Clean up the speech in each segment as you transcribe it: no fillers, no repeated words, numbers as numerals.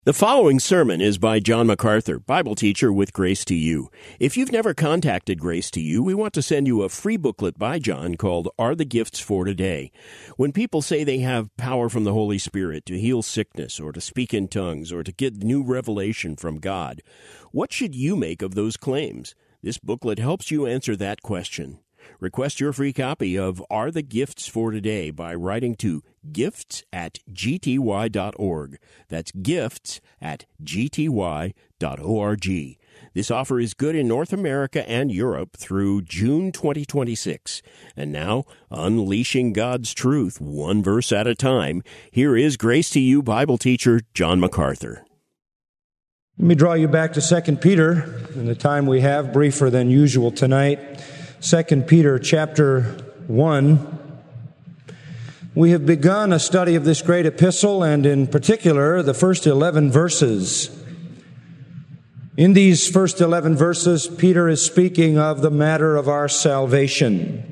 The following sermon is by John MacArthur, Bible teacher with Grace to You. If you've never contacted Grace to You, we want to send you a free booklet by John called Are the Gifts for Today? When people say they have power from the Holy Spirit to heal sickness or to speak in tongues or to get new revelation from God, what should you make of those claims? This booklet helps you answer that question. Request your free copy of Are the Gifts for Today by writing to gifts@gty.org. That's gifts@gty.org. This offer is good in North America and Europe through June 2026. And now, unleashing God's truth one verse at a time, here is Grace to You Bible teacher John MacArthur. Let me draw you back to 2 Peter in the time we have, briefer than usual tonight. 2 Peter chapter 1. We have begun a study of this great epistle, and in particular, the first 11 verses. In these first 11 verses, Peter is speaking of the matter of our salvation.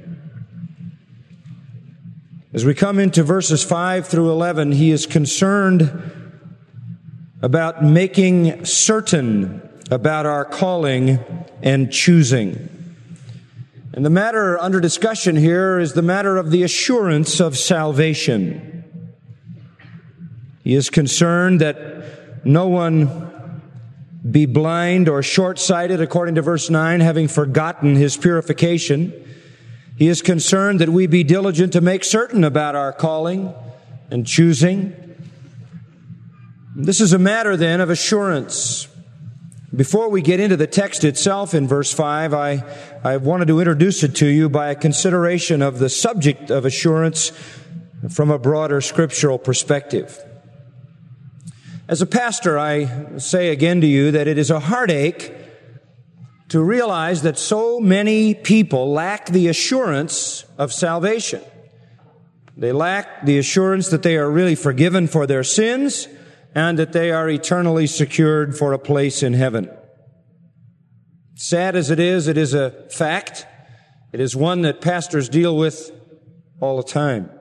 As we come into verses 5 through 11, he is concerned about making certain about our calling and choosing. And the matter under discussion here is the matter of the assurance of salvation. He is concerned that no one be blind or short-sighted, according to verse 9, having forgotten his purification. He is concerned that we be diligent to make certain about our calling and choosing. This is a matter, then, of assurance. Before we get into the text itself in verse 5, I wanted to introduce it to you by a consideration of the subject of assurance from a broader scriptural perspective. As a pastor, I say again to you that it is a heartache to realize that so many people lack the assurance of salvation. They lack the assurance that they are really forgiven for their sins and that they are eternally secured for a place in heaven. Sad as it is a fact. It is one that pastors deal with all the time.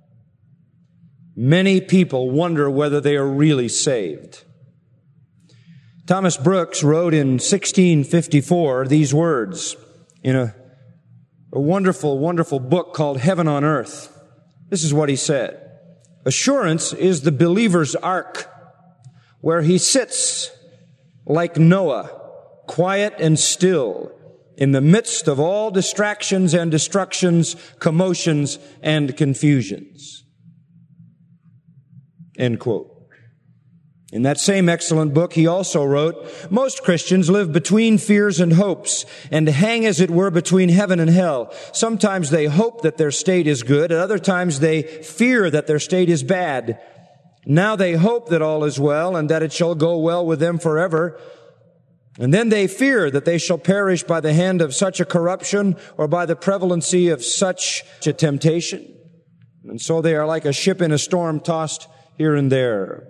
Many people wonder whether they are really saved. Thomas Brooks wrote in 1654 these words in a wonderful, wonderful book called Heaven on Earth. This is what he said. Assurance is the believer's ark, where he sits like Noah, quiet and still, in the midst of all distractions and destructions, commotions and confusions. End quote. In that same excellent book, he also wrote, most Christians live between fears and hopes and hang, as it were, between heaven and hell. Sometimes they hope that their state is good, at other times they fear that their state is bad. Now they hope that all is well and that it shall go well with them forever. And then they fear that they shall perish by the hand of such a corruption or by the prevalency of such a temptation. And so they are like a ship in a storm, tossed here and there.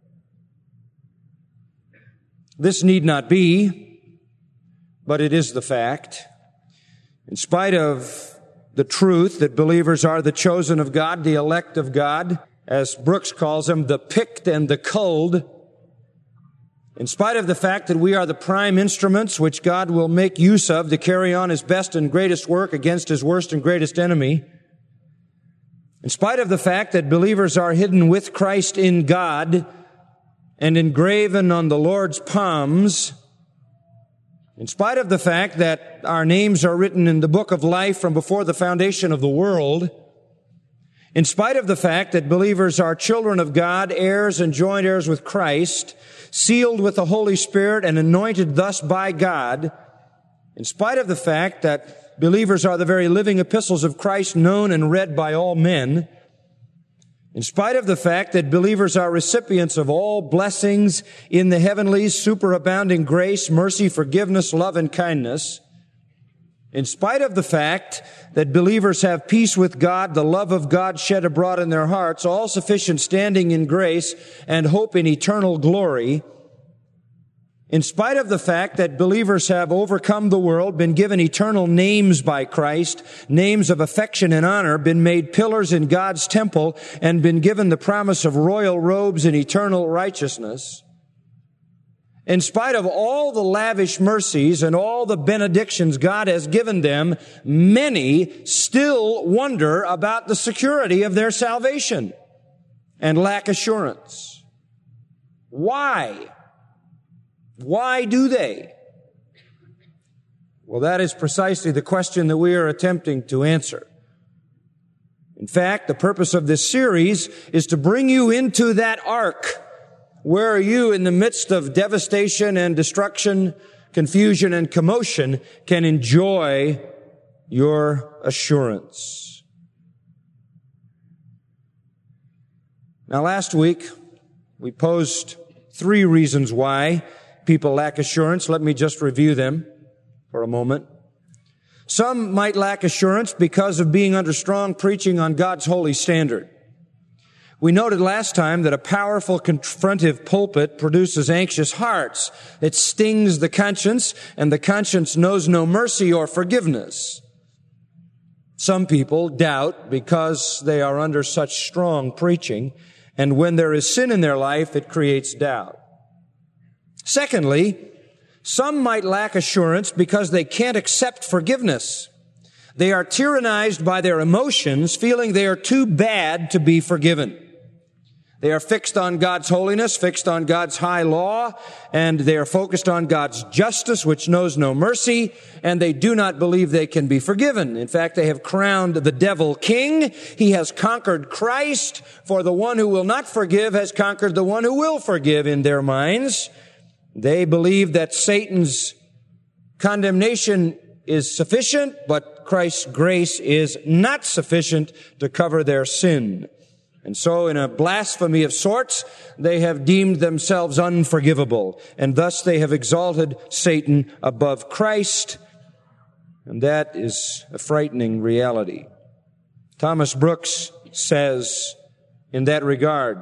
This need not be, but it is the fact. In spite of the truth that believers are the chosen of God, the elect of God, as Brooks calls them, the picked and the culled. In spite of the fact that we are the prime instruments which God will make use of to carry on His best and greatest work against His worst and greatest enemy. In spite of the fact that believers are hidden with Christ in God and engraven on the Lord's palms. In spite of the fact that our names are written in the book of life from before the foundation of the world. In spite of the fact that believers are children of God, heirs and joint heirs with Christ, sealed with the Holy Spirit and anointed thus by God, in spite of the fact that believers are the very living epistles of Christ, known and read by all men, in spite of the fact that believers are recipients of all blessings in the heavenlies, superabounding grace, mercy, forgiveness, love, and kindness, in spite of the fact that believers have peace with God, the love of God shed abroad in their hearts, all sufficient standing in grace and hope in eternal glory, in spite of the fact that believers have overcome the world, been given eternal names by Christ, names of affection and honor, been made pillars in God's temple, and been given the promise of royal robes and eternal righteousness, In spite of all the lavish mercies and all the benedictions God has given them, many still wonder about the security of their salvation and lack assurance. Why? Why do they? Well, that is precisely the question that we are attempting to answer. In fact, the purpose of this series is to bring you into that ark where you, in the midst of devastation and destruction, confusion and commotion, can enjoy your assurance. Now, last week, we posed 3 reasons why people lack assurance. Let me just review them for a moment. Some might lack assurance because of being under strong preaching on God's holy standard. We noted last time that a powerful confrontive pulpit produces anxious hearts. It stings the conscience, and the conscience knows no mercy or forgiveness. Some people doubt because they are under such strong preaching, and when there is sin in their life, it creates doubt. Secondly, some might lack assurance because they can't accept forgiveness. They are tyrannized by their emotions, feeling they are too bad to be forgiven. They are fixed on God's holiness, fixed on God's high law, and they are focused on God's justice, which knows no mercy, and they do not believe they can be forgiven. In fact, they have crowned the devil king. He has conquered Christ, for the one who will not forgive has conquered the one who will forgive in their minds. They believe that Satan's condemnation is sufficient, but Christ's grace is not sufficient to cover their sin. And so, in a blasphemy of sorts, they have deemed themselves unforgivable, and thus they have exalted Satan above Christ, and that is a frightening reality. Thomas Brooks says in that regard,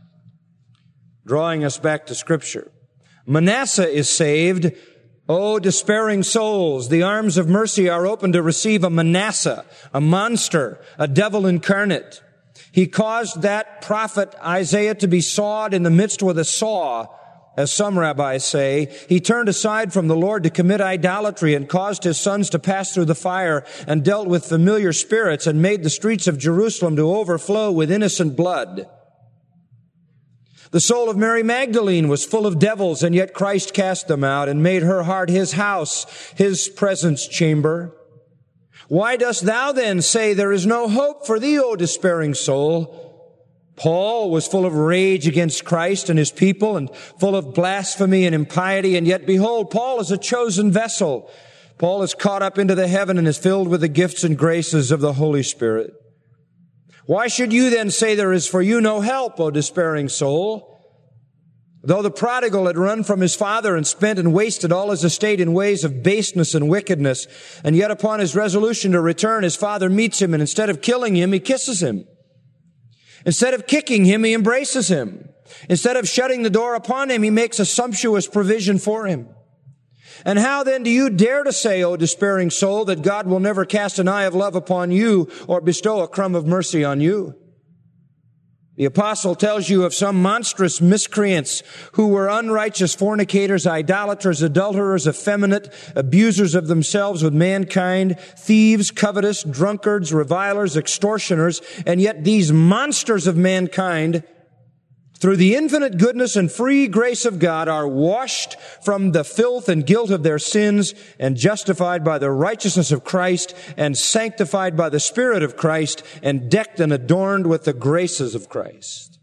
drawing us back to Scripture, Manasseh is saved. O despairing souls, the arms of mercy are open to receive a Manasseh, a monster, a devil incarnate. He caused that prophet Isaiah to be sawed in the midst with a saw, as some rabbis say. He turned aside from the Lord to commit idolatry and caused his sons to pass through the fire and dealt with familiar spirits and made the streets of Jerusalem to overflow with innocent blood. The soul of Mary Magdalene was full of devils, and yet Christ cast them out and made her heart his house, his presence chamber. Why dost thou then say there is no hope for thee, O despairing soul? Paul was full of rage against Christ and his people and full of blasphemy and impiety, and yet behold, Paul is a chosen vessel. Paul is caught up into the heaven and is filled with the gifts and graces of the Holy Spirit. Why should you then say there is for you no help, O despairing soul? Though the prodigal had run from his father and spent and wasted all his estate in ways of baseness and wickedness, and yet upon his resolution to return, his father meets him, and instead of killing him, he kisses him. Instead of kicking him, he embraces him. Instead of shutting the door upon him, he makes a sumptuous provision for him. And how then do you dare to say, O despairing soul, that God will never cast an eye of love upon you or bestow a crumb of mercy on you? The apostle tells you of some monstrous miscreants who were unrighteous fornicators, idolaters, adulterers, effeminate, abusers of themselves with mankind, thieves, covetous, drunkards, revilers, extortioners, and yet these monsters of mankind, through the infinite goodness and free grace of God, are washed from the filth and guilt of their sins and justified by the righteousness of Christ and sanctified by the Spirit of Christ and decked and adorned with the graces of Christ.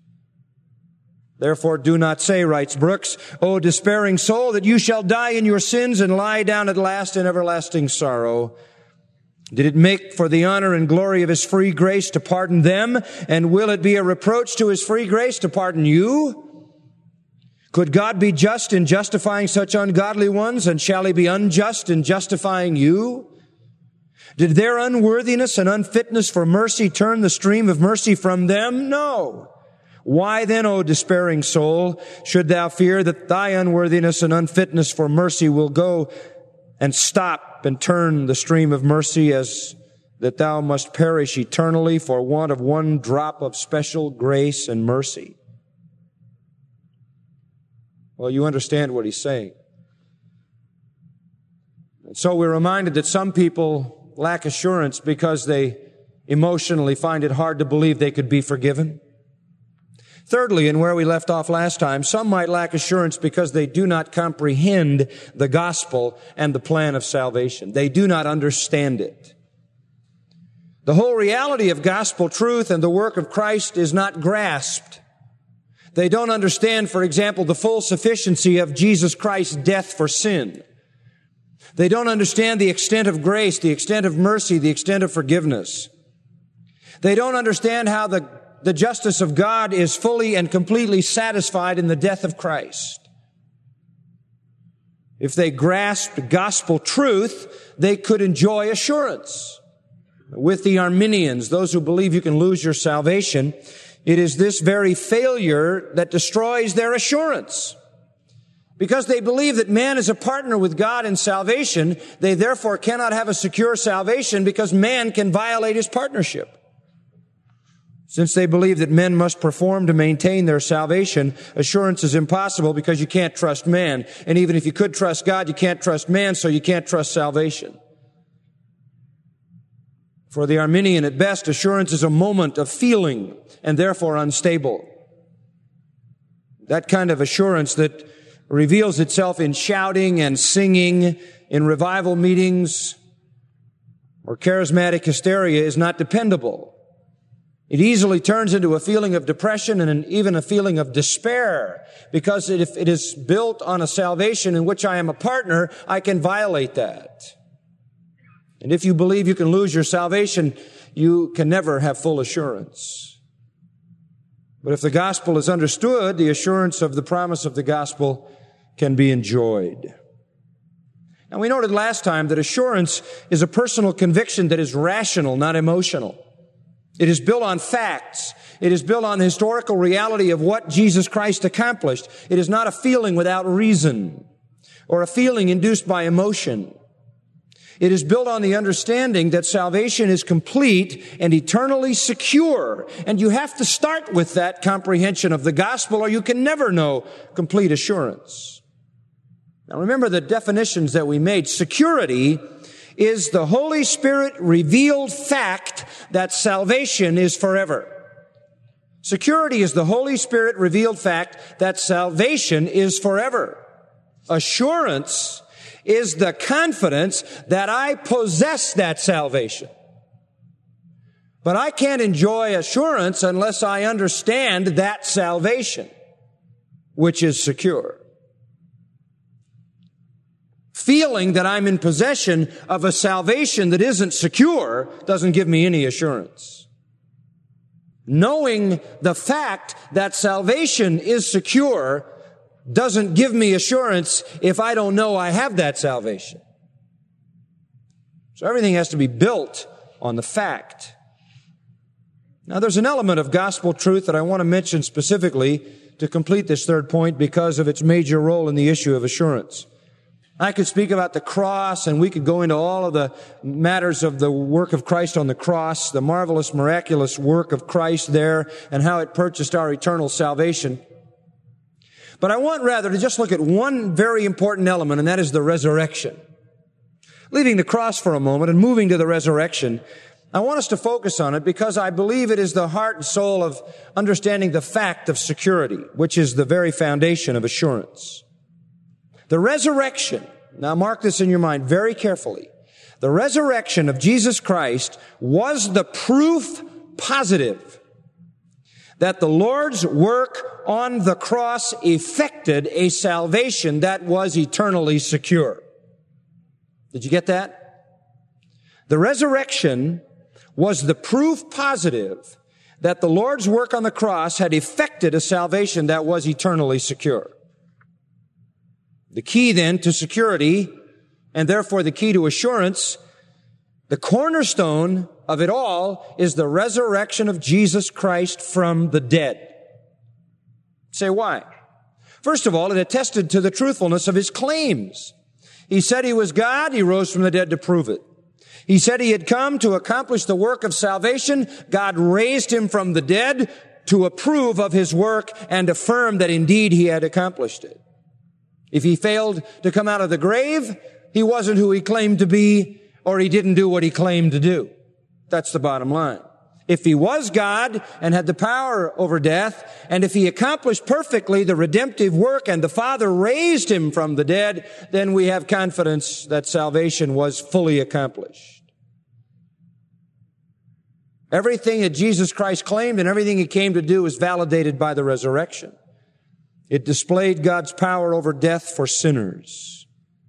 Therefore do not say, writes Brooks, O despairing soul, that you shall die in your sins and lie down at last in everlasting sorrow. Did it make for the honor and glory of his free grace to pardon them? And will it be a reproach to his free grace to pardon you? Could God be just in justifying such ungodly ones? And shall he be unjust in justifying you? Did their unworthiness and unfitness for mercy turn the stream of mercy from them? No. Why then, O despairing soul, should thou fear that thy unworthiness and unfitness for mercy will go and stop and turn the stream of mercy, as that thou must perish eternally for want of one drop of special grace and mercy? Well, you understand what he's saying. And so we're reminded that some people lack assurance because they emotionally find it hard to believe they could be forgiven. Thirdly, and where we left off last time, some might lack assurance because they do not comprehend the gospel and the plan of salvation. They do not understand it. The whole reality of gospel truth and the work of Christ is not grasped. They don't understand, for example, the full sufficiency of Jesus Christ's death for sin. They don't understand the extent of grace, the extent of mercy, the extent of forgiveness. They don't understand how the justice of God is fully and completely satisfied in the death of Christ. If they grasped gospel truth, they could enjoy assurance. With the Arminians, those who believe you can lose your salvation, it is this very failure that destroys their assurance. Because they believe that man is a partner with God in salvation, they therefore cannot have a secure salvation because man can violate his partnership. Since they believe that men must perform to maintain their salvation, assurance is impossible because you can't trust man. And even if you could trust God, you can't trust man, so you can't trust salvation. For the Arminian, at best, assurance is a moment of feeling and therefore unstable. That kind of assurance that reveals itself in shouting and singing in revival meetings or charismatic hysteria is not dependable. It easily turns into a feeling of depression and even a feeling of despair, because if it is built on a salvation in which I am a partner, I can violate that. And if you believe you can lose your salvation, you can never have full assurance. But if the gospel is understood, the assurance of the promise of the gospel can be enjoyed. And we noted last time that assurance is a personal conviction that is rational, not emotional. It is built on facts. It is built on the historical reality of what Jesus Christ accomplished. It is not a feeling without reason or a feeling induced by emotion. It is built on the understanding that salvation is complete and eternally secure. And you have to start with that comprehension of the gospel or you can never know complete assurance. Now remember the definitions that we made. Security is the Holy Spirit revealed fact that salvation is forever. Security is the Holy Spirit revealed fact that salvation is forever. Assurance is the confidence that I possess that salvation. But I can't enjoy assurance unless I understand that salvation, which is secure. Feeling that I'm in possession of a salvation that isn't secure doesn't give me any assurance. Knowing the fact that salvation is secure doesn't give me assurance if I don't know I have that salvation. So everything has to be built on the fact. Now there's an element of gospel truth that I want to mention specifically to complete this third point because of its major role in the issue of assurance. I could speak about the cross, and we could go into all of the matters of the work of Christ on the cross, the marvelous, miraculous work of Christ there, and how it purchased our eternal salvation. But I want rather to just look at one very important element, and that is the resurrection. Leaving the cross for a moment and moving to the resurrection, I want us to focus on it because I believe it is the heart and soul of understanding the fact of security, which is the very foundation of assurance. The resurrection, now mark this in your mind very carefully. The resurrection of Jesus Christ was the proof positive that the Lord's work on the cross effected a salvation that was eternally secure. Did you get that? The resurrection was the proof positive that the Lord's work on the cross had effected a salvation that was eternally secure. The key then to security, and therefore the key to assurance, the cornerstone of it all is the resurrection of Jesus Christ from the dead. Say why? First of all, it attested to the truthfulness of his claims. He said he was God, he rose from the dead to prove it. He said he had come to accomplish the work of salvation. God raised him from the dead to approve of his work and affirm that indeed he had accomplished it. If he failed to come out of the grave, he wasn't who he claimed to be, or he didn't do what he claimed to do. That's the bottom line. If he was God and had the power over death, and if he accomplished perfectly the redemptive work and the Father raised him from the dead, then we have confidence that salvation was fully accomplished. Everything that Jesus Christ claimed and everything he came to do is validated by the resurrection. It displayed God's power over death for sinners.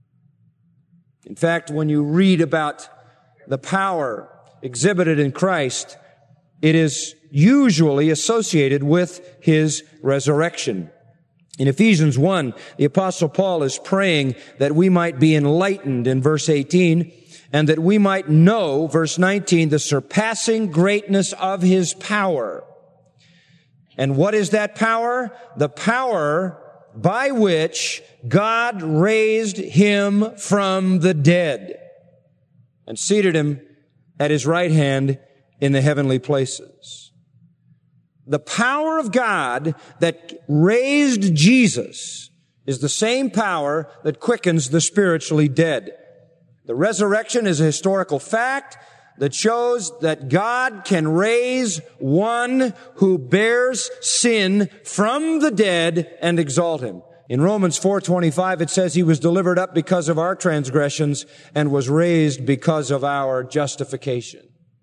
In fact, when you read about the power exhibited in Christ, it is usually associated with his resurrection. In Ephesians 1, the Apostle Paul is praying that we might be enlightened in verse 18, and that we might know, verse 19, the surpassing greatness of his power. And what is that power? The power by which God raised him from the dead and seated him at his right hand in the heavenly places. The power of God that raised Jesus is the same power that quickens the spiritually dead. The resurrection is a historical fact that shows that God can raise one who bears sin from the dead and exalt him. In Romans 4:25, it says he was delivered up because of our transgressions and was raised because of our justification.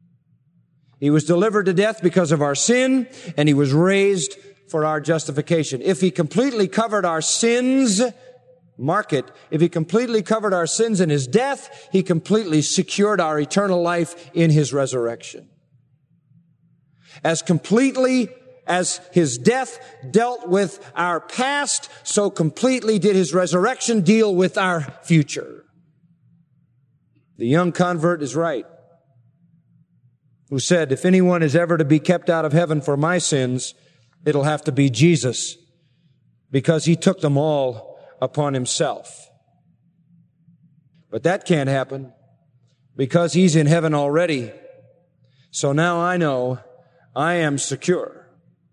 He was delivered to death because of our sin, and he was raised for our justification. If he completely covered our sins, mark it, if he completely covered our sins in his death, he completely secured our eternal life in his resurrection. As completely as his death dealt with our past, so completely did his resurrection deal with our future. The young convert is right, who said, if anyone is ever to be kept out of heaven for my sins, it'll have to be Jesus, because he took them all upon himself. But that can't happen because he's in heaven already. So now I know I am secure.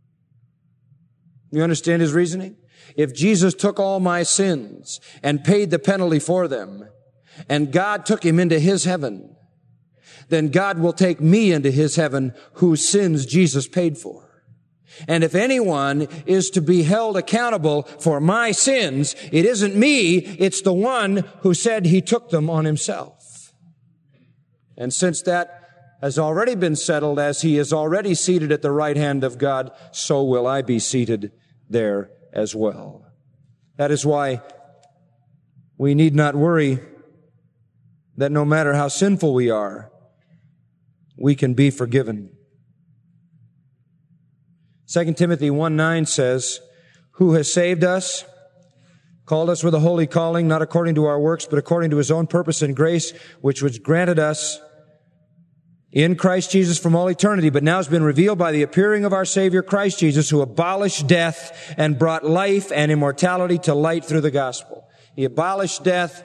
You understand his reasoning? If Jesus took all my sins and paid the penalty for them, and God took him into his heaven, then God will take me into his heaven whose sins Jesus paid for. And if anyone is to be held accountable for my sins, it isn't me, it's the one who said he took them on himself. And since that has already been settled, as he is already seated at the right hand of God, so will I be seated there as well. That is why we need not worry that no matter how sinful we are, we can be forgiven. 2 Timothy 1:9 says, who has saved us, called us with a holy calling, not according to our works, but according to his own purpose and grace, which was granted us in Christ Jesus from all eternity, but now has been revealed by the appearing of our Savior Christ Jesus, who abolished death and brought life and immortality to light through the gospel. He abolished death.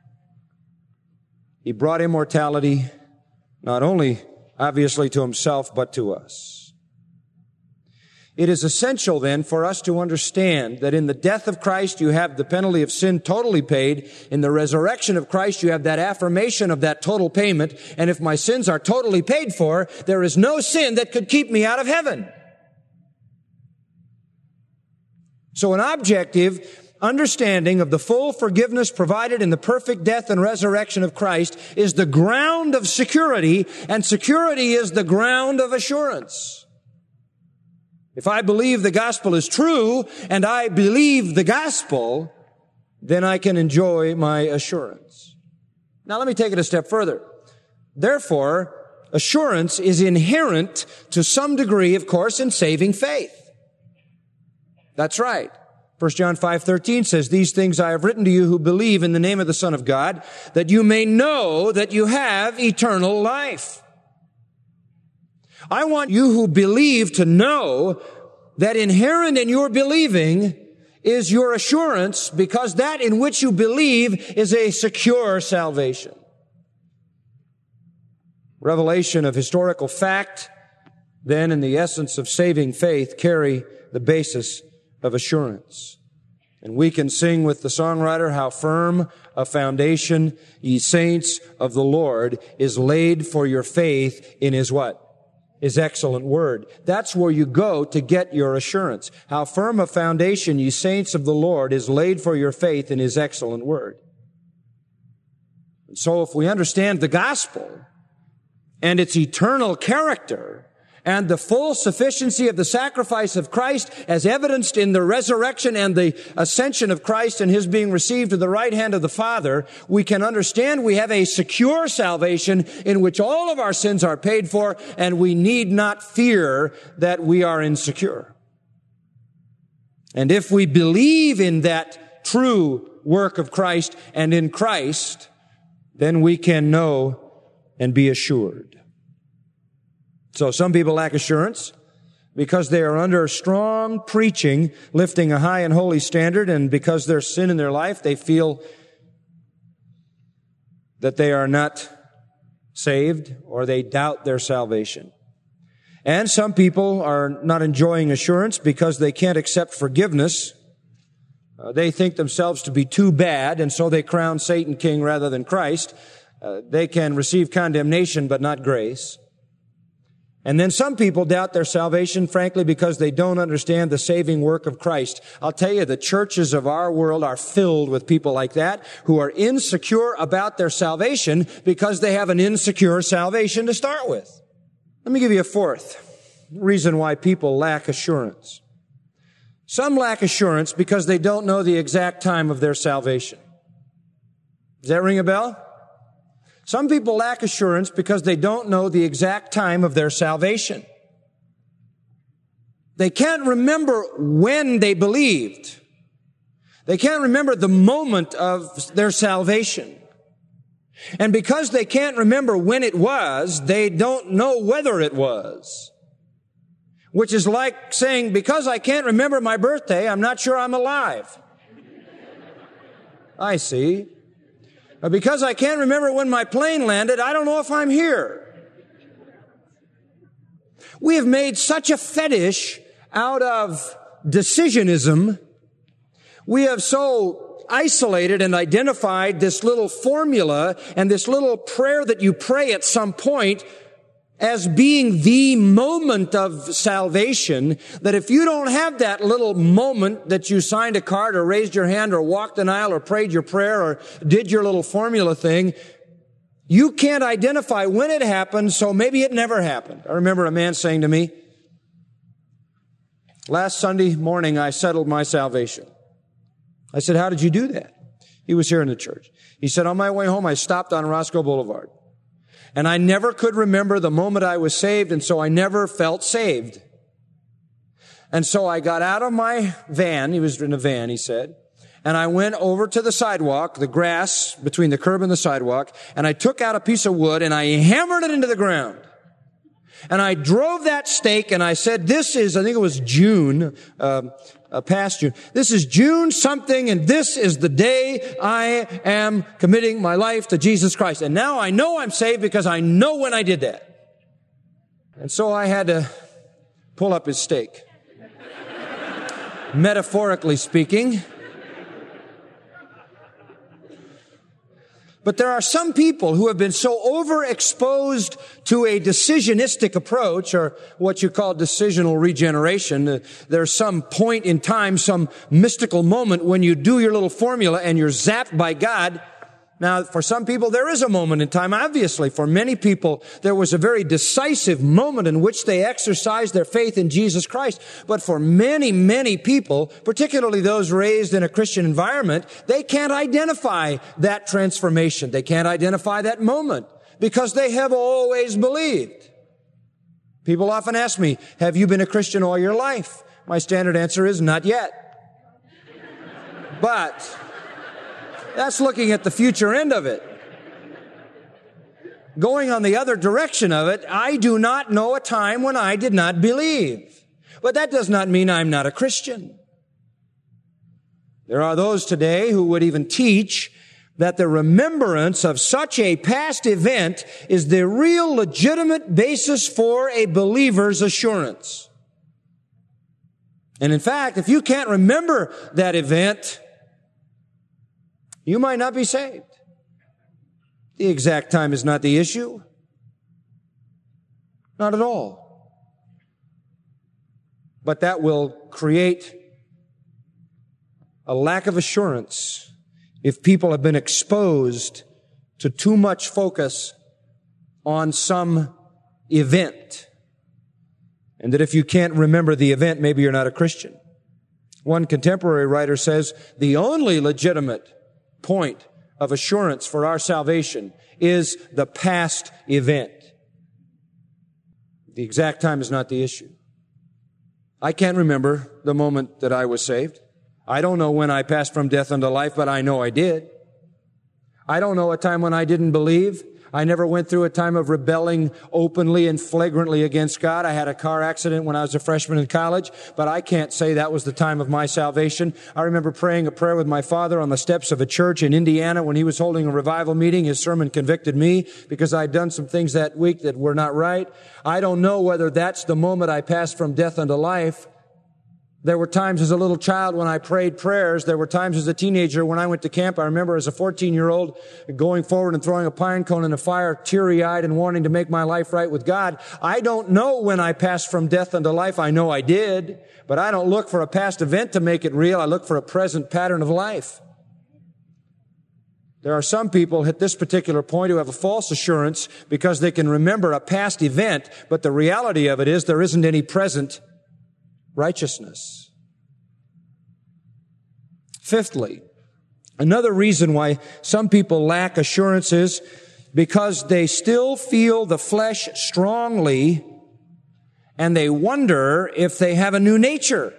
He brought immortality, not only obviously to himself, but to us. It is essential then for us to understand that in the death of Christ you have the penalty of sin totally paid. In the resurrection of Christ you have that affirmation of that total payment. And if my sins are totally paid for, there is no sin that could keep me out of heaven. So an objective understanding of the full forgiveness provided in the perfect death and resurrection of Christ is the ground of security, and security is the ground of assurance. If I believe the gospel is true, and I believe the gospel, then I can enjoy my assurance. Now let me take it a step further. Therefore, assurance is inherent to some degree, of course, in saving faith. That's right. 1 John 5:13 says, these things I have written to you who believe in the name of the Son of God, that you may know that you have eternal life. I want you who believe to know that inherent in your believing is your assurance, because that in which you believe is a secure salvation. Revelation of historical fact, then, in the essence of saving faith, carry the basis of assurance. And we can sing with the songwriter, how firm a foundation, ye saints of the Lord, is laid for your faith in His what? His excellent word. That's where you go to get your assurance. How firm a foundation, ye saints of the Lord, is laid for your faith in His excellent word. And so if we understand the gospel and its eternal character, and the full sufficiency of the sacrifice of Christ as evidenced in the resurrection and the ascension of Christ and His being received to the right hand of the Father, we can understand we have a secure salvation in which all of our sins are paid for, and we need not fear that we are insecure. And if we believe in that true work of Christ and in Christ, then we can know and be assured. So some people lack assurance because they are under strong preaching, lifting a high and holy standard, and because there's sin in their life, they feel that they are not saved, or they doubt their salvation. And some people are not enjoying assurance because they can't accept forgiveness. They think themselves to be too bad, and so they crown Satan king rather than Christ. They can receive condemnation but not grace. And then some people doubt their salvation, frankly, because they don't understand the saving work of Christ. I'll tell you, the churches of our world are filled with people like that who are insecure about their salvation because they have an insecure salvation to start with. Let me give you a fourth reason why people lack assurance. Some lack assurance because they don't know the exact time of their salvation. Does that ring a bell? Some people lack assurance because they don't know the exact time of their salvation. They can't remember when they believed. They can't remember the moment of their salvation. And because they can't remember when it was, they don't know whether it was. Which is like saying, because I can't remember my birthday, I'm not sure I'm alive. I see. Because I can't remember when my plane landed, I don't know if I'm here. We have made such a fetish out of decisionism. We have so isolated and identified this little formula and this little prayer that you pray at some point as being the moment of salvation, that if you don't have that little moment that you signed a card or raised your hand or walked an aisle or prayed your prayer or did your little formula thing, you can't identify when it happened, so maybe it never happened. I remember a man saying to me, last Sunday morning I settled my salvation. I said, how did you do that? He was here in the church. He said, on my way home I stopped on Roscoe Boulevard. And I never could remember the moment I was saved, and so I never felt saved. And so I got out of my van, he was in a van, he said, and I went over to the sidewalk, the grass between the curb and the sidewalk, and I took out a piece of wood and I hammered it into the ground. And I drove that stake and I said, this is, I think it was June, past June. This is June something, and this is the day I am committing my life to Jesus Christ. And now I know I'm saved because I know when I did that. And so I had to pull up his stake. Metaphorically speaking. But there are some people who have been so overexposed to a decisionistic approach, or what you call decisional regeneration. There's some point in time, some mystical moment when you do your little formula and you're zapped by God. Now, for some people, there is a moment in time. Obviously, for many people, there was a very decisive moment in which they exercised their faith in Jesus Christ. But for many, many people, particularly those raised in a Christian environment, they can't identify that transformation. They can't identify that moment because they have always believed. People often ask me, have you been a Christian all your life? My standard answer is, not yet. But that's looking at the future end of it. Going on the other direction of it, I do not know a time when I did not believe. But that does not mean I'm not a Christian. There are those today who would even teach that the remembrance of such a past event is the real legitimate basis for a believer's assurance. And in fact, if you can't remember that event, you might not be saved. The exact time is not the issue. Not at all. But that will create a lack of assurance if people have been exposed to too much focus on some event. And that if you can't remember the event, maybe you're not a Christian. One contemporary writer says, the only legitimate point of assurance for our salvation is the past event. The exact time is not the issue. I can't remember the moment that I was saved. I don't know when I passed from death unto life, but I know I did. I don't know a time when I didn't believe. I never went through a time of rebelling openly and flagrantly against God. I had a car accident when I was a freshman in college, but I can't say that was the time of my salvation. I remember praying a prayer with my father on the steps of a church in Indiana when he was holding a revival meeting. His sermon convicted me because I'd done some things that week that were not right. I don't know whether that's the moment I passed from death unto life. There were times as a little child when I prayed prayers. There were times as a teenager when I went to camp. I remember as a 14-year-old going forward and throwing a pine cone in a fire, teary-eyed and wanting to make my life right with God. I don't know when I passed from death unto life. I know I did, but I don't look for a past event to make it real. I look for a present pattern of life. There are some people at this particular point who have a false assurance because they can remember a past event, but the reality of it is there isn't any present righteousness. Fifthly, another reason why some people lack assurance is because they still feel the flesh strongly and they wonder if they have a new nature.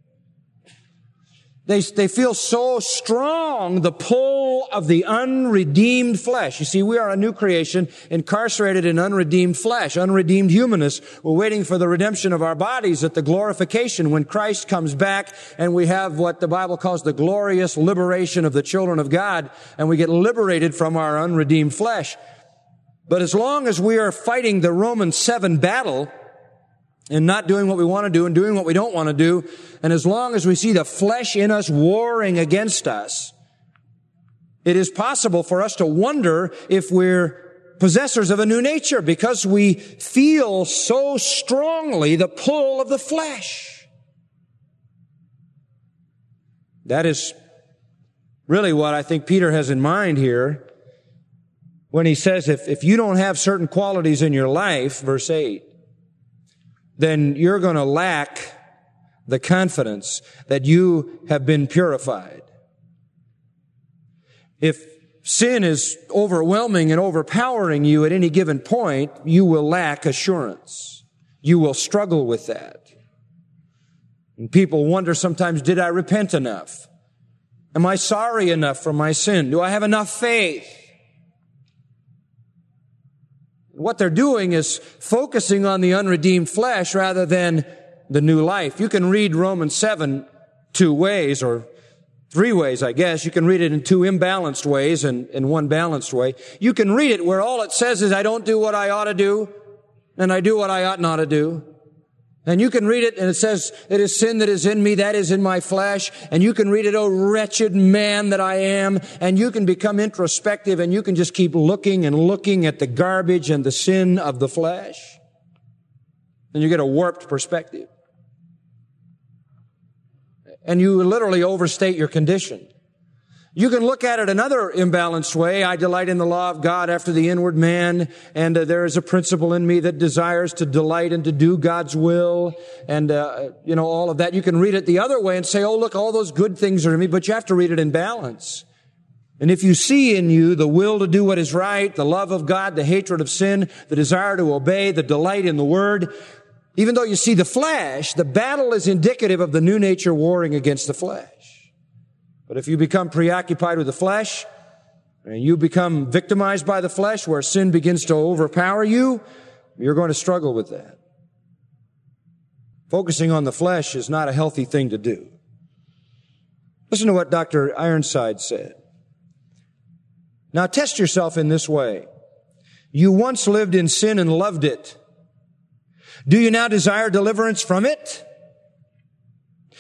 They feel so strong the pull of the unredeemed flesh. You see, we are a new creation incarcerated in unredeemed flesh, unredeemed humanness. We're waiting for the redemption of our bodies at the glorification when Christ comes back and we have what the Bible calls the glorious liberation of the children of God, and we get liberated from our unredeemed flesh. But as long as we are fighting the Romans 7 battle, and not doing what we want to do and doing what we don't want to do, and as long as we see the flesh in us warring against us, it is possible for us to wonder if we're possessors of a new nature because we feel so strongly the pull of the flesh. That is really what I think Peter has in mind here when he says if you don't have certain qualities in your life, verse 8, then you're going to lack the confidence that you have been purified. If sin is overwhelming and overpowering you at any given point, you will lack assurance. You will struggle with that. And people wonder sometimes, did I repent enough? Am I sorry enough for my sin? Do I have enough faith? What they're doing is focusing on the unredeemed flesh rather than the new life. You can read Romans 7 two ways, or three ways, I guess. You can read it in two imbalanced ways and in one balanced way. You can read it where all it says is, I don't do what I ought to do, and I do what I ought not to do. And you can read it and it says, it is sin that is in me, that is in my flesh. And you can read it, oh wretched man that I am. And you can become introspective and you can just keep looking and looking at the garbage and the sin of the flesh. And you get a warped perspective. And you literally overstate your condition. You can look at it another imbalanced way. I delight in the law of God after the inward man, and there is a principle in me that desires to delight and to do God's will, and all of that. You can read it the other way and say, oh, look, all those good things are in me, but you have to read it in balance. And if you see in you the will to do what is right, the love of God, the hatred of sin, the desire to obey, the delight in the Word, even though you see the flesh, the battle is indicative of the new nature warring against the flesh. But if you become preoccupied with the flesh, and you become victimized by the flesh, where sin begins to overpower you, you're going to struggle with that. Focusing on the flesh is not a healthy thing to do. Listen to what Dr. Ironside said. Now test yourself in this way. You once lived in sin and loved it. Do you now desire deliverance from it?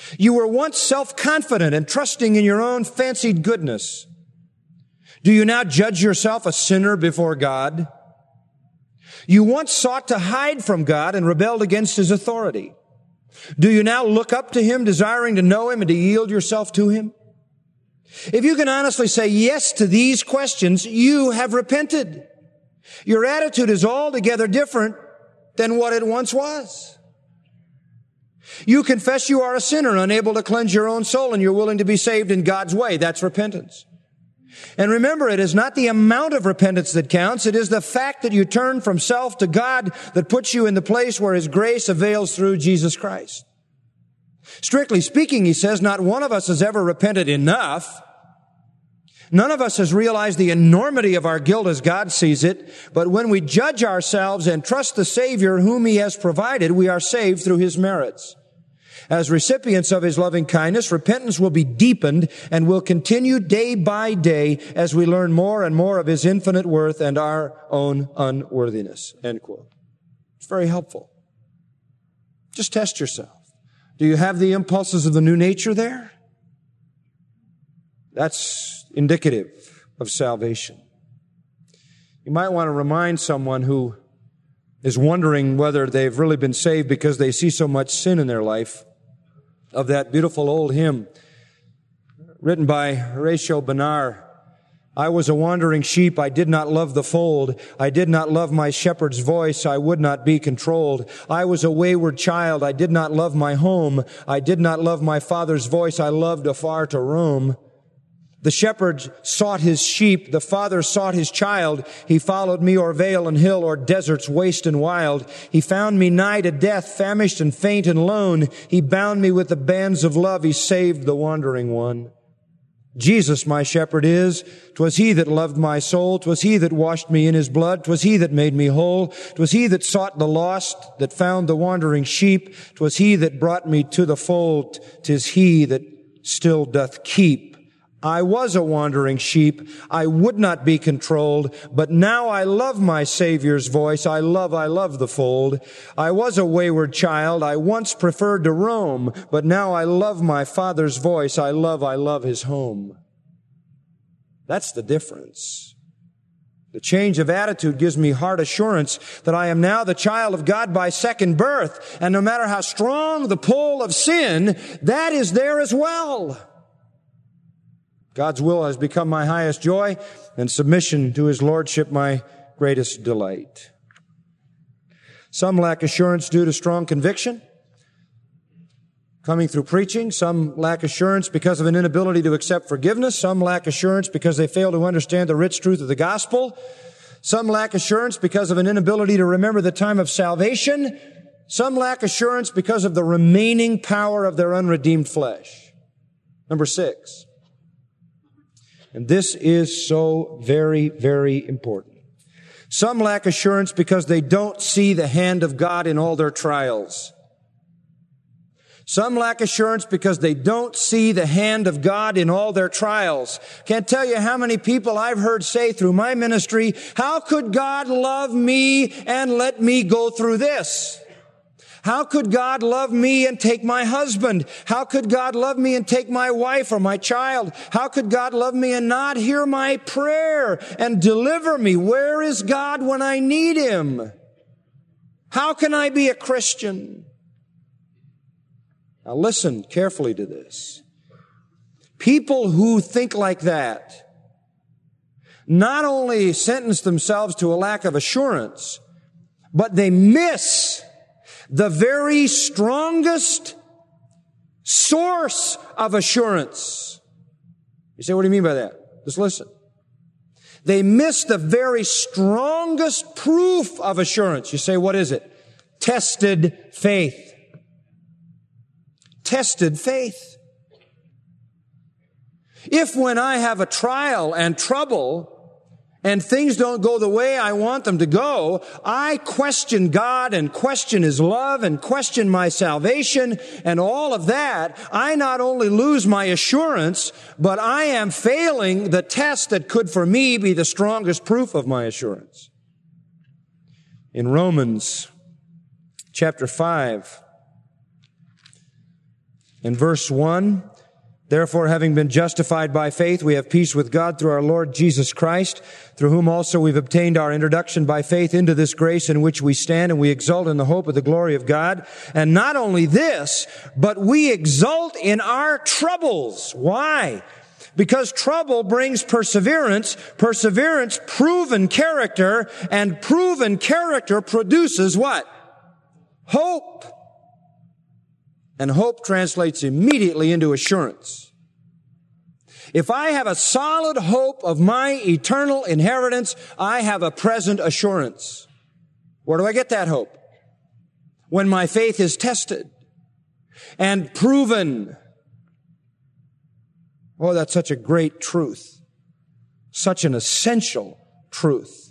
You were once self-confident and trusting in your own fancied goodness. Do you now judge yourself a sinner before God? You once sought to hide from God and rebelled against His authority. Do you now look up to Him, desiring to know Him and to yield yourself to Him? If you can honestly say yes to these questions, you have repented. Your attitude is altogether different than what it once was. You confess you are a sinner, unable to cleanse your own soul, and you're willing to be saved in God's way. That's repentance. And remember, it is not the amount of repentance that counts. It is the fact that you turn from self to God that puts you in the place where His grace avails through Jesus Christ. Strictly speaking, he says, not one of us has ever repented enough. None of us has realized the enormity of our guilt as God sees it. But when we judge ourselves and trust the Savior whom He has provided, we are saved through His merits. As recipients of His loving kindness, repentance will be deepened and will continue day by day as we learn more and more of His infinite worth and our own unworthiness. End quote. It's very helpful. Just test yourself. Do you have the impulses of the new nature there? That's indicative of salvation. You might want to remind someone who is wondering whether they've really been saved because they see so much sin in their life of that beautiful old hymn written by Horatio Benar. I was a wandering sheep, I did not love the fold. I did not love my shepherd's voice, I would not be controlled. I was a wayward child, I did not love my home. I did not love my father's voice, I loved afar to roam. The shepherd sought his sheep, the father sought his child. He followed me o'er vale and hill, o'er deserts waste and wild. He found me nigh to death, famished and faint and lone. He bound me with the bands of love, He saved the wandering one. Jesus my shepherd is, 'twas He that loved my soul, 'twas He that washed me in His blood, 'twas He that made me whole, 'twas He that sought the lost, that found the wandering sheep, 'twas He that brought me to the fold, 'tis He that still doth keep. I was a wandering sheep, I would not be controlled, but now I love my Savior's voice, I love the fold. I was a wayward child, I once preferred to roam, but now I love my Father's voice, I love His home. That's the difference. The change of attitude gives me heart assurance that I am now the child of God by second birth, and no matter how strong the pull of sin, that is there as well. God's will has become my highest joy, and submission to His lordship my greatest delight. Some lack assurance due to strong conviction coming through preaching. Some lack assurance because of an inability to accept forgiveness. Some lack assurance because they fail to understand the rich truth of the gospel. Some lack assurance because of an inability to remember the time of salvation. Some lack assurance because of the remaining power of their unredeemed flesh. Number 6. And this is so very, very important. Some lack assurance because they don't see the hand of God in all their trials. Some lack assurance because they don't see the hand of God in all their trials. Can't tell you how many people I've heard say through my ministry, how could God love me and let me go through this? How could God love me and take my husband? How could God love me and take my wife or my child? How could God love me and not hear my prayer and deliver me? Where is God when I need Him? How can I be a Christian? Now listen carefully to this. People who think like that not only sentence themselves to a lack of assurance, but they miss the very strongest source of assurance. You say, what do you mean by that? Just listen. They miss the very strongest proof of assurance. You say, what is it? Tested faith. Tested faith. If when I have a trial and trouble and things don't go the way I want them to go, I question God and question His love and question my salvation and all of that, I not only lose my assurance, but I am failing the test that could for me be the strongest proof of my assurance. In Romans chapter 5, In verse 1, therefore, having been justified by faith, we have peace with God through our Lord Jesus Christ, through whom also we've obtained our introduction by faith into this grace in which we stand, and we exult in the hope of the glory of God. And not only this, but we exult in our troubles. Why? Because trouble brings perseverance, perseverance, proven character, and proven character produces what? Hope. And hope translates immediately into assurance. If I have a solid hope of my eternal inheritance, I have a present assurance. Where do I get that hope? When my faith is tested and proven. Oh, that's such a great truth. Such an essential truth.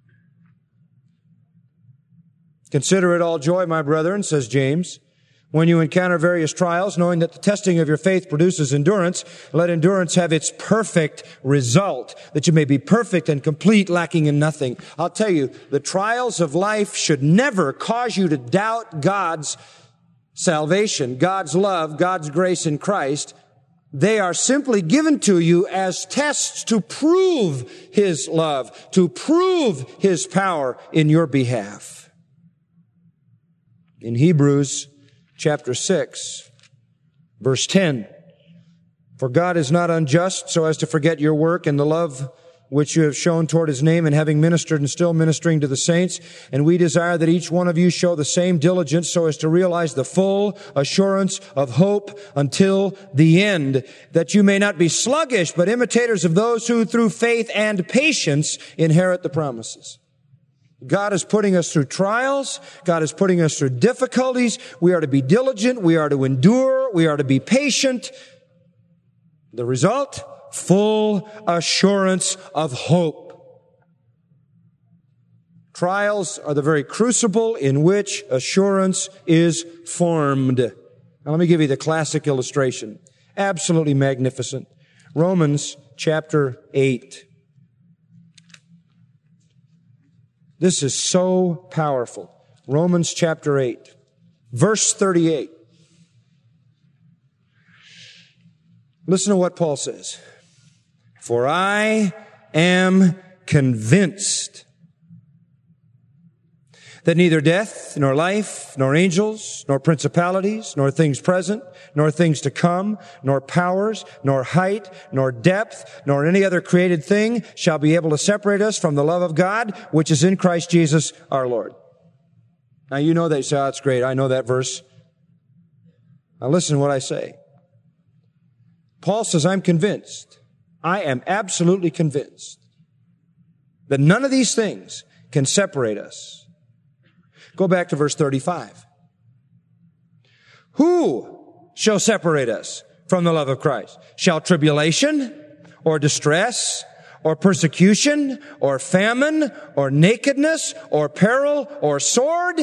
Consider it all joy, my brethren, says James, when you encounter various trials, knowing that the testing of your faith produces endurance. Let endurance have its perfect result, that you may be perfect and complete, lacking in nothing. I'll tell you, the trials of life should never cause you to doubt God's salvation, God's love, God's grace in Christ. They are simply given to you as tests to prove His love, to prove His power in your behalf. In Hebrews chapter 6, verse 10, for God is not unjust so as to forget your work and the love which you have shown toward His name, and having ministered and still ministering to the saints. And we desire that each one of you show the same diligence so as to realize the full assurance of hope until the end, that you may not be sluggish, but imitators of those who through faith and patience inherit the promises. God is putting us through trials. God is putting us through difficulties. We are to be diligent. We are to endure. We are to be patient. The result? Full assurance of hope. Trials are the very crucible in which assurance is formed. Now let me give you the classic illustration. Absolutely magnificent. Romans chapter 8. This is so powerful. Romans chapter 8, verse 38. Listen to what Paul says. For I am convinced that neither death, nor life, nor angels, nor principalities, nor things present, nor things to come, nor powers, nor height, nor depth, nor any other created thing shall be able to separate us from the love of God, which is in Christ Jesus our Lord. Now you know that. You say, oh, that's great. I know that verse. Now listen to what I say. Paul says, I'm convinced. I am absolutely convinced that none of these things can separate us. Go back to verse 35. Who shall separate us from the love of Christ? Shall tribulation or distress or persecution or famine or nakedness or peril or sword?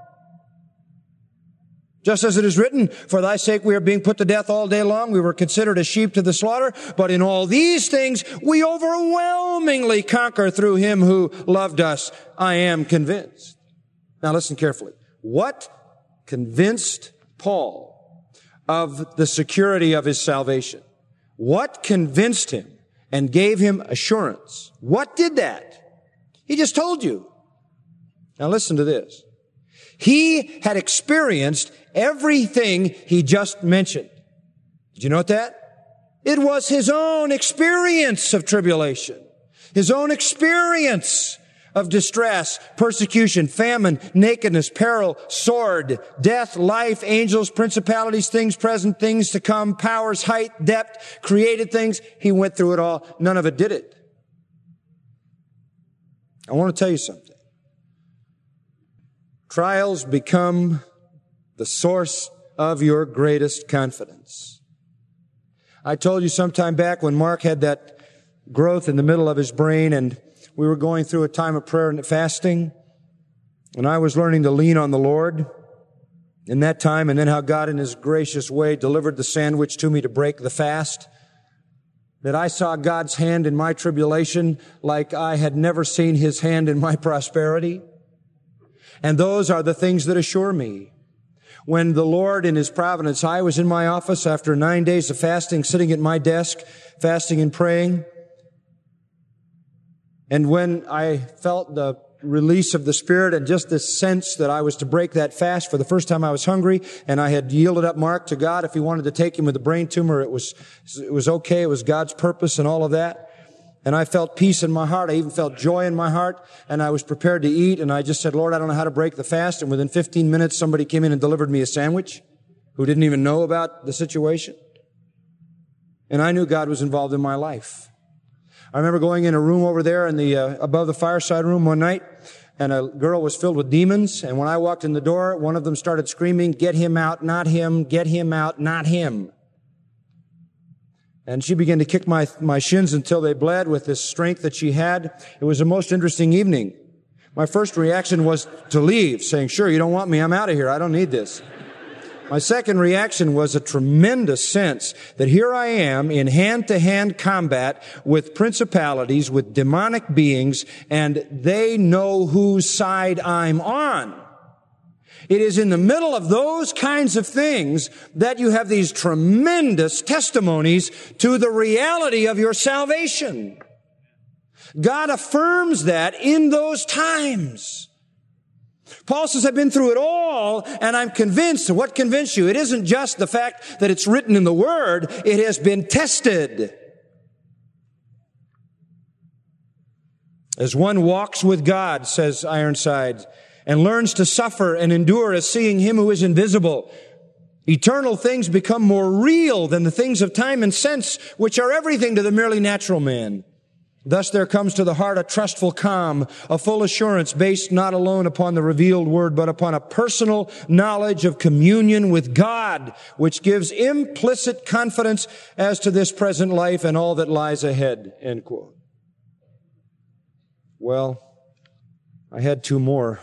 Just as it is written, for thy sake we are being put to death all day long. We were considered as sheep to the slaughter. But in all these things we overwhelmingly conquer through Him who loved us. I am convinced. Now listen carefully. What convinced Paul of the security of his salvation? What convinced him and gave him assurance? What did that? He just told you. Now listen to this. He had experienced everything he just mentioned. Did you note that? It was his own experience of tribulation, his own experience of distress, persecution, famine, nakedness, peril, sword, death, life, angels, principalities, things present, things to come, powers, height, depth, created things. He went through it all. None of it did it. I want to tell you something. Trials become the source of your greatest confidence. I told you sometime back when Mark had that growth in the middle of his brain and we were going through a time of prayer and fasting, and I was learning to lean on the Lord in that time, and then how God in His gracious way delivered the sandwich to me to break the fast, that I saw God's hand in my tribulation like I had never seen His hand in my prosperity. And those are the things that assure me. when the Lord in His providence, I was in my office after 9 days of fasting, sitting at my desk, fasting and praying. And when I felt the release of the Spirit and just this sense that I was to break that fast, for the first time I was hungry, and I had yielded up Mark to God. If He wanted to take him with a brain tumor, it was okay. It was God's purpose and all of that. And I felt peace in my heart. I even felt joy in my heart. And I was prepared to eat. And I just said, Lord, I don't know how to break the fast. And within 15 minutes, somebody came in and delivered me a sandwich who didn't even know about the situation. And I knew God was involved in my life. I remember going in a room over there in the above the fireside room one night, and a girl was filled with demons. And when I walked in the door, one of them started screaming, "Get him out, not him. Get him out, not him." And she began to kick my shins until they bled with this strength that she had. It was a most interesting evening. My first reaction was to leave, saying, "Sure, you don't want me. I'm out of here. I don't need this." My second reaction was a tremendous sense that here I am in hand-to-hand combat with principalities, with demonic beings, and they know whose side I'm on. It is in the middle of those kinds of things that you have these tremendous testimonies to the reality of your salvation. God affirms that in those times. Paul says, I've been through it all, and I'm convinced. What convinced you? It isn't just the fact that it's written in the Word. It has been tested. As one walks with God, says Ironside, and learns to suffer and endure as seeing Him who is invisible, eternal things become more real than the things of time and sense, which are everything to the merely natural man. Thus there comes to the heart a trustful calm, a full assurance based not alone upon the revealed word, but upon a personal knowledge of communion with God, which gives implicit confidence as to this present life and all that lies ahead. End quote. Well, I had two more,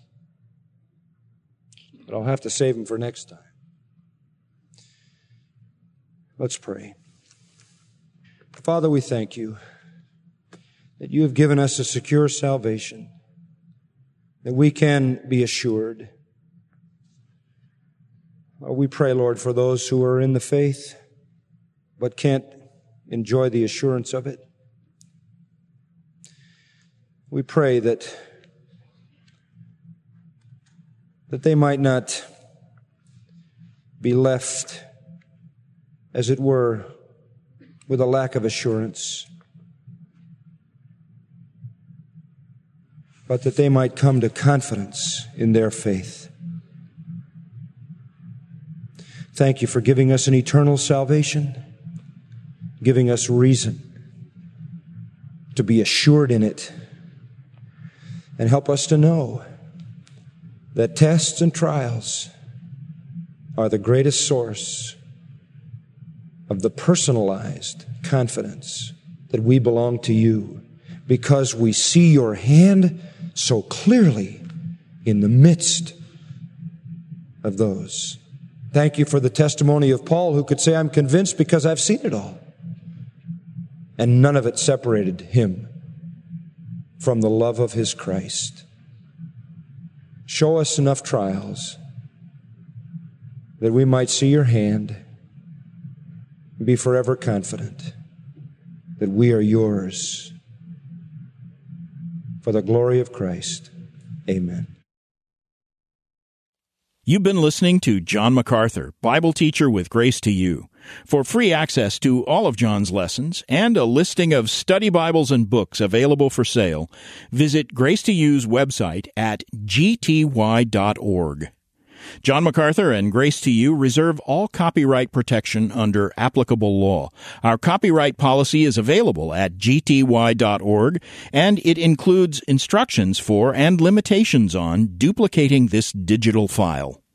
but I'll have to save them for next time. Let's pray. Father, we thank You that You have given us a secure salvation, that we can be assured. We pray, Lord, for those who are in the faith but can't enjoy the assurance of it. We pray that they might not be left, as it were, with a lack of assurance, but that they might come to confidence in their faith. Thank You for giving us an eternal salvation, giving us reason to be assured in it, and help us to know that tests and trials are the greatest source of the personalized confidence that we belong to You, because we see Your hand so clearly in the midst of those. Thank You for the testimony of Paul, who could say, I'm convinced because I've seen it all. And none of it separated him from the love of his Christ. Show us enough trials that we might see Your hand and be forever confident that we are Yours. For the glory of Christ. Amen. You've been listening to John MacArthur, Bible teacher with Grace to You. For free access to all of John's lessons and a listing of study Bibles and books available for sale, visit Grace to You's website at gty.org. John MacArthur and Grace to You reserve all copyright protection under applicable law. Our copyright policy is available at gty.org, and it includes instructions for and limitations on duplicating this digital file.